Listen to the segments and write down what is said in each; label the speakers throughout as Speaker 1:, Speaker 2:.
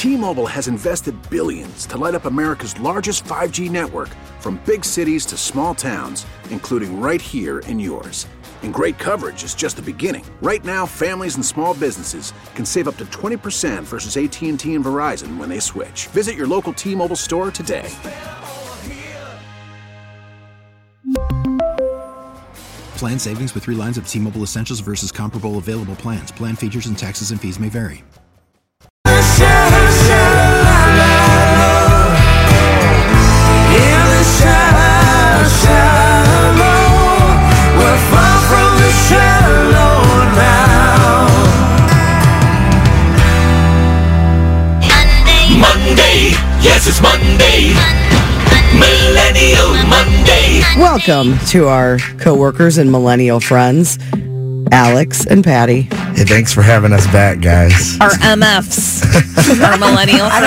Speaker 1: T-Mobile has invested billions to light up America's largest 5G network, from big cities to small towns, including right here in yours. And great coverage is just the beginning. Right now, families and small businesses can save up to 20% versus AT&T and Verizon when they switch. Visit your local T-Mobile store today.
Speaker 2: Plan savings with 3 lines of T-Mobile Essentials versus comparable available plans. Plan features and taxes and fees may vary.
Speaker 3: Monday, yes, it's Monday. Millennial Monday.
Speaker 4: Welcome to our co-workers and millennial friends, Alex and Patty.
Speaker 5: Hey, thanks for having us back, guys.
Speaker 6: Our MFs, our millennial friends.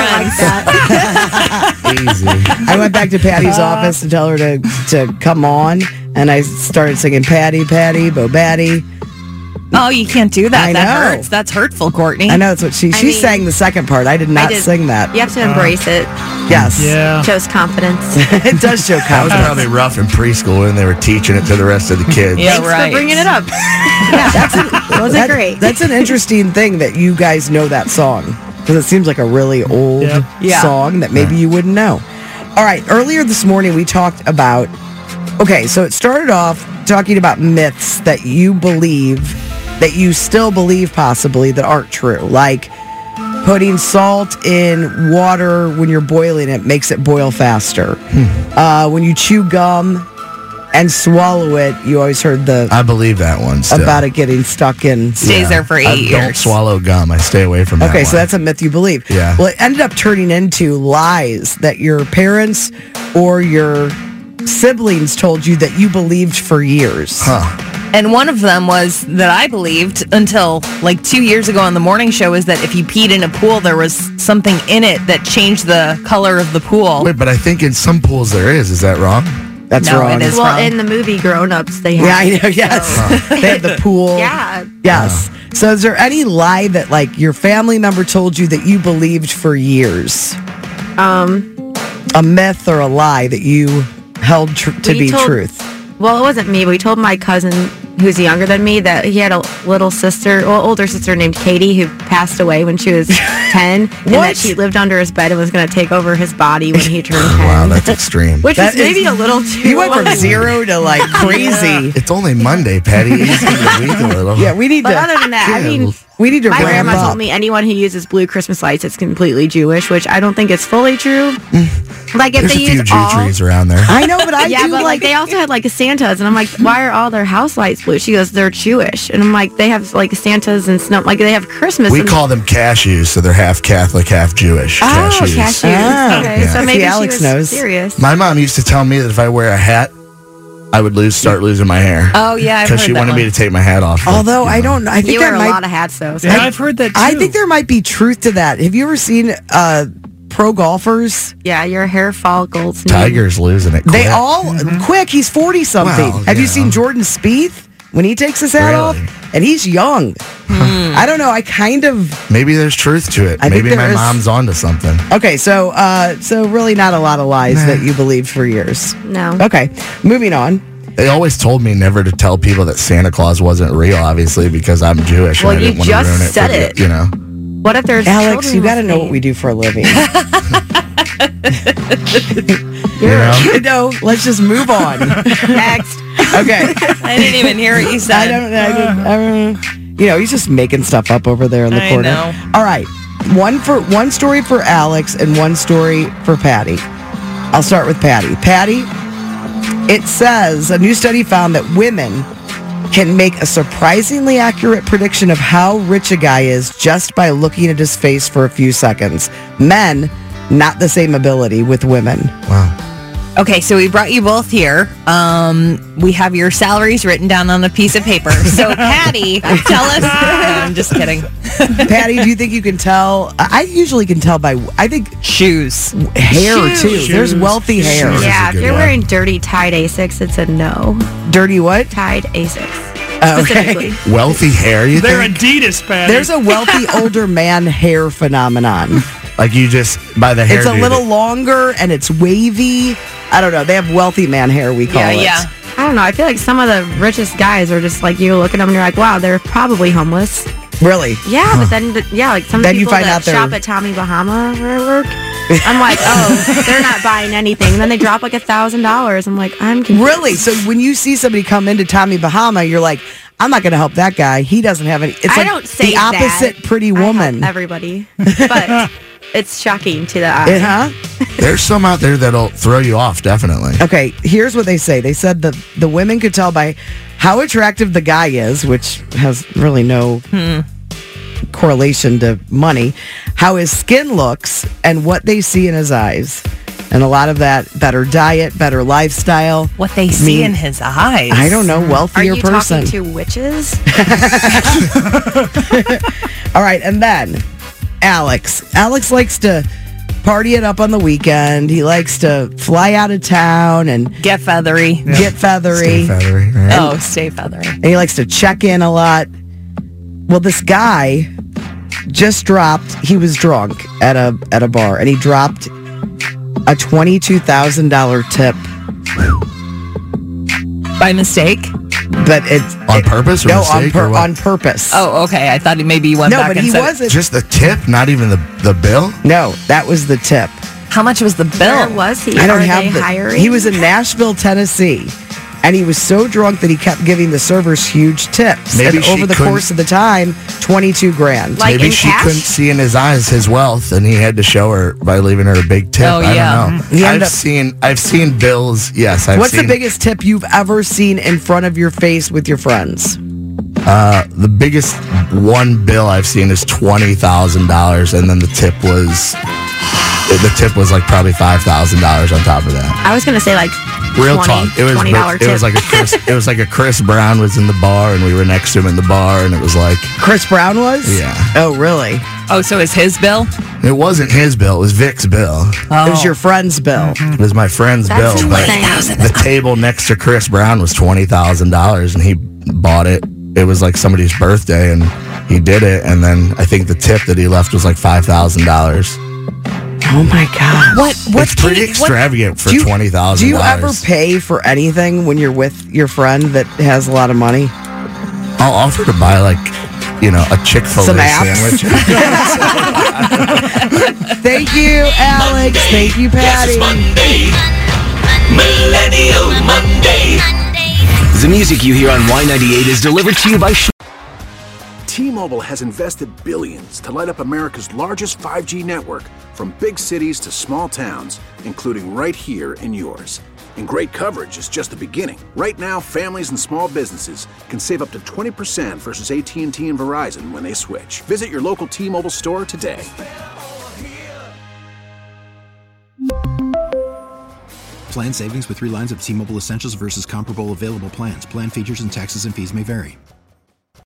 Speaker 4: I don't like that.
Speaker 5: Easy.
Speaker 4: I went back to Patty's office to tell her to come on, and I started singing Patty, Patty, Bo Batty.
Speaker 6: Oh, you can't do that.
Speaker 4: I
Speaker 6: That
Speaker 4: know.
Speaker 6: hurts. That's hurtful, Courtney.
Speaker 4: I know that's what she sang the second part. I did not sing that.
Speaker 7: You have to embrace it.
Speaker 4: Yes.
Speaker 8: Yeah.
Speaker 7: Shows confidence.
Speaker 4: It does show
Speaker 5: That was
Speaker 4: confidence.
Speaker 5: probably rough in preschool when they were teaching it to the rest of the kids.
Speaker 6: Yeah,
Speaker 7: Thanks
Speaker 6: right.
Speaker 7: for bringing it up. Wasn't great.
Speaker 4: That's an interesting thing that you guys know that song, because it seems like a really old
Speaker 6: Yeah.
Speaker 4: song that maybe you wouldn't know. All right, earlier this morning we talked about, so it started off talking about myths that you believe, that you still believe possibly, that aren't true, like putting salt in water when you're boiling it makes it boil faster. When you chew gum and swallow it, you always heard
Speaker 5: I believe that one still.
Speaker 4: about it getting stuck in.
Speaker 6: Stays there for 8
Speaker 5: I
Speaker 6: years.
Speaker 5: don't swallow gum. I stay away from that
Speaker 4: Okay,
Speaker 5: one.
Speaker 4: so that's a myth you believe.
Speaker 5: Yeah.
Speaker 4: Well, it ended up turning into lies that your parents or your siblings told you that you believed for years.
Speaker 6: And one of them was that I believed until like 2 years ago on the morning show is that if you peed in a pool, there was something in it that changed the color of the pool.
Speaker 5: Wait, but I think in some pools there is. Is that wrong?
Speaker 4: That's
Speaker 6: No,
Speaker 4: wrong.
Speaker 6: it is
Speaker 7: Well,
Speaker 6: wrong.
Speaker 7: in the movie Grown Ups, they have.
Speaker 4: Yeah, I know. Yes, they had the pool.
Speaker 7: Yeah.
Speaker 4: Yes. So, is there any lie that like your family member told you that you believed for years? A myth or a lie that you held to
Speaker 7: We
Speaker 4: be
Speaker 7: told-
Speaker 4: truth?
Speaker 7: Well, it wasn't me. We told my cousin, who's younger than me, that he had a older sister named Katie who passed away when she was 10, and
Speaker 4: What?
Speaker 7: that she lived under his bed and was going to take over his body when he turned 10.
Speaker 5: Wow, that's extreme.
Speaker 7: Which
Speaker 4: That
Speaker 7: is maybe
Speaker 4: is-
Speaker 7: a little too.
Speaker 4: You went from 0 to like crazy.
Speaker 5: It's only Monday, Patty. Easy the week a little.
Speaker 4: Yeah, we need
Speaker 7: But
Speaker 4: to.
Speaker 7: other than that, I mean,
Speaker 4: we need to
Speaker 7: my
Speaker 4: ramp
Speaker 7: grandma
Speaker 4: up.
Speaker 7: told me anyone who uses blue Christmas lights is completely Jewish, which I don't think is fully true. Like if
Speaker 5: There's
Speaker 7: they
Speaker 5: a few
Speaker 7: use
Speaker 5: Jew
Speaker 7: all.
Speaker 5: trees around there.
Speaker 4: I know, but I
Speaker 7: Yeah,
Speaker 4: do
Speaker 7: but like they also had like a Santas, and I'm like, why are all their house lights blue? She goes, they're Jewish, and I'm like, they have like Santas and snow, like they have Christmas.
Speaker 5: We
Speaker 7: and,
Speaker 5: call them cashews, so they're half Catholic, half Jewish.
Speaker 7: cashews.
Speaker 4: Ah.
Speaker 7: Okay,
Speaker 5: Yeah.
Speaker 7: so
Speaker 4: See,
Speaker 7: maybe
Speaker 4: Alex
Speaker 7: she was
Speaker 4: knows.
Speaker 7: serious.
Speaker 5: My mom used to tell me that if I wear a hat, I would start losing my hair.
Speaker 6: Oh, yeah, I've
Speaker 5: Because
Speaker 6: heard
Speaker 5: she
Speaker 6: that
Speaker 5: wanted
Speaker 6: one.
Speaker 5: me to take my hat off.
Speaker 4: Although
Speaker 5: You
Speaker 4: I
Speaker 5: know.
Speaker 4: don't, I think
Speaker 7: You
Speaker 4: that
Speaker 7: wear a
Speaker 4: might.
Speaker 7: lot of hats though. So
Speaker 8: Yeah, I've heard that too.
Speaker 4: I think there might be truth to that. Have you ever seen pro golfers?
Speaker 7: yeah, your hair follicles. need-
Speaker 5: Tiger's losing it.
Speaker 4: They
Speaker 5: quick.
Speaker 4: all quick. He's 40 something.
Speaker 5: Well,
Speaker 4: Have you
Speaker 5: you
Speaker 4: seen
Speaker 5: know.
Speaker 4: Jordan Spieth when he takes his hat
Speaker 5: Really?
Speaker 4: off? And he's young. I don't know. I kind of
Speaker 5: Maybe there's truth to it.
Speaker 4: I think
Speaker 5: Maybe
Speaker 4: there
Speaker 5: my
Speaker 4: is.
Speaker 5: mom's onto something.
Speaker 4: okay. So really not a lot of lies that you believed for years.
Speaker 7: No.
Speaker 4: Okay, moving on.
Speaker 5: They always told me never to tell people that Santa Claus wasn't real, obviously, because I'm Jewish.
Speaker 7: Well,
Speaker 5: and I
Speaker 7: you
Speaker 5: didn't want to
Speaker 7: just
Speaker 5: ruin it
Speaker 7: said
Speaker 5: for
Speaker 7: it.
Speaker 5: You know.
Speaker 7: What if there's
Speaker 4: Alex,
Speaker 7: children
Speaker 4: you got to
Speaker 7: with
Speaker 4: know what
Speaker 7: faith?
Speaker 4: we do for a living.
Speaker 5: You know?
Speaker 4: No, let's just move on.
Speaker 7: Next.
Speaker 4: Okay.
Speaker 6: I didn't even hear what you said.
Speaker 4: I don't. You know, he's just making stuff up over there in the
Speaker 6: I
Speaker 4: corner.
Speaker 6: know.
Speaker 4: All right, one story for Alex and one story for Patty. I'll start with Patty. Patty, it says a new study found that women can make a surprisingly accurate prediction of how rich a guy is just by looking at his face for a few seconds. Men, not the same ability with women.
Speaker 5: Wow.
Speaker 6: Okay, so we brought you both here. We have your salaries written down on a piece of paper. So, Patty, tell us. No, I'm just kidding.
Speaker 4: Patty, do you think you can tell? I usually can tell by, I think,
Speaker 6: Shoes.
Speaker 4: hair
Speaker 7: Shoes.
Speaker 4: too. There's
Speaker 8: Shoes.
Speaker 4: wealthy hair.
Speaker 5: Shoes.
Speaker 7: Yeah,
Speaker 5: a
Speaker 7: if
Speaker 5: good
Speaker 7: you're
Speaker 5: one.
Speaker 7: wearing dirty Tide Asics, it's a no.
Speaker 4: Dirty what?
Speaker 7: Tide Asics.
Speaker 4: Okay.
Speaker 7: Specifically.
Speaker 5: Wealthy hair, you
Speaker 8: They're
Speaker 5: think?
Speaker 8: Adidas, Patty.
Speaker 4: There's a wealthy older man hair phenomenon.
Speaker 5: Like you just by the hair.
Speaker 4: It's a little longer and it's wavy. I don't know. They have wealthy man hair, we call it.
Speaker 6: Yeah.
Speaker 7: I don't know. I feel like some of the richest guys are just like, you look at them and you're like, wow, they're probably homeless.
Speaker 4: Really?
Speaker 7: Yeah, but then, like some of the
Speaker 4: Then you
Speaker 7: people
Speaker 4: find
Speaker 7: that
Speaker 4: out they're-
Speaker 7: shop at Tommy Bahama where I work, I'm like, oh, they're not buying anything. And then they drop like $1,000. I'm like, I'm confused.
Speaker 4: Really? So when you see somebody come into Tommy Bahama, you're like, I'm not going to help that guy. He doesn't have any. It's
Speaker 7: I
Speaker 4: like
Speaker 7: don't say
Speaker 4: the opposite
Speaker 7: that.
Speaker 4: Pretty
Speaker 7: I help
Speaker 4: Woman.
Speaker 7: everybody, but it's shocking to the eye.
Speaker 4: Huh?
Speaker 5: There's some out there that'll throw you off, definitely.
Speaker 4: Okay, here's what they say. They said that the women could tell by how attractive the guy is, which has really no correlation to money, how his skin looks, and what they see in his eyes. And a lot of that, better diet, better lifestyle.
Speaker 6: What they see in his eyes.
Speaker 4: I don't know,
Speaker 7: Are
Speaker 4: wealthier
Speaker 7: you
Speaker 4: person.
Speaker 7: talking to witches?
Speaker 4: All right, and then Alex. Alex likes to party it up on the weekend. He likes to fly out of town and
Speaker 6: Get feathery.
Speaker 4: get feathery.
Speaker 5: Stay feathery, right?
Speaker 6: Oh, stay feathery.
Speaker 4: And he likes to check in a lot. Well, this guy just dropped, he was drunk at a bar, and he dropped a $22,000 tip.
Speaker 6: By mistake?
Speaker 4: But it's
Speaker 5: On purpose or
Speaker 4: no,
Speaker 5: mistake or what?
Speaker 4: on purpose.
Speaker 6: Oh, okay. I thought maybe you went
Speaker 4: no,
Speaker 6: back
Speaker 4: but
Speaker 6: and
Speaker 4: he
Speaker 6: said
Speaker 4: wasn't.
Speaker 5: Just the tip, not even the bill.
Speaker 4: No, that was the tip.
Speaker 6: How much was the
Speaker 7: Where
Speaker 6: bill?
Speaker 7: was he?
Speaker 4: I don't
Speaker 7: Are
Speaker 4: have
Speaker 7: they
Speaker 4: the.
Speaker 7: hiring?
Speaker 4: He was in Nashville, Tennessee, and he was so drunk that he kept giving the servers huge tips.
Speaker 5: Maybe
Speaker 4: and
Speaker 5: she
Speaker 4: over the
Speaker 5: couldn't-
Speaker 4: course of the time, $22,000.
Speaker 7: Like
Speaker 5: Maybe
Speaker 7: in
Speaker 5: she
Speaker 7: cash?
Speaker 5: couldn't see in his eyes his wealth, and he had to show her by leaving her a big tip.
Speaker 6: Oh, yeah.
Speaker 5: I don't know.
Speaker 4: He ended
Speaker 5: I've seen bills. Yes, I've
Speaker 4: What's
Speaker 5: seen
Speaker 4: the biggest tip you've ever seen in front of your face with your friends?
Speaker 5: The biggest one bill I've seen is $20,000, and then the tip was like probably $5,000 on top of that.
Speaker 7: I was going to say like
Speaker 5: Real
Speaker 7: 20,
Speaker 5: talk. It was
Speaker 7: $20 tip.
Speaker 5: it was like a Chris Brown was in the bar, and we were next to him in the bar, and it was like
Speaker 4: Chris Brown was?
Speaker 5: Yeah.
Speaker 4: Oh, really?
Speaker 6: Oh, so is his bill?
Speaker 5: it wasn't his bill, it was Vic's bill.
Speaker 4: It was your friend's bill.
Speaker 5: It was my friend's
Speaker 7: That's
Speaker 5: bill. But
Speaker 7: insane.
Speaker 5: the table next to Chris Brown was $20,000, and he bought it. It was like somebody's birthday, and he did it. And then I think the tip that he left was like $5,000.
Speaker 4: Oh, my God.
Speaker 6: What
Speaker 5: It's pretty extravagant for $20,000.
Speaker 4: Do you ever pay for anything when you're with your friend that has a lot of money?
Speaker 5: I'll offer to buy like, a Chick-fil-A
Speaker 4: Some apps.
Speaker 5: sandwich.
Speaker 4: Thank you, Alex. Thank you,
Speaker 3: Yes, it's
Speaker 4: Patty.
Speaker 3: Monday. Millennial Monday.
Speaker 8: The music you hear on Y98 is delivered to you by
Speaker 1: T-Mobile has invested billions to light up America's largest 5G network, from big cities to small towns, including right here in yours. And great coverage is just the beginning. Right now, families and small businesses can save up to 20% versus AT&T and Verizon when they switch. Visit your local T-Mobile store today.
Speaker 2: Plan savings with 3 lines of T-Mobile Essentials versus comparable available plans. Plan features and taxes and fees may vary.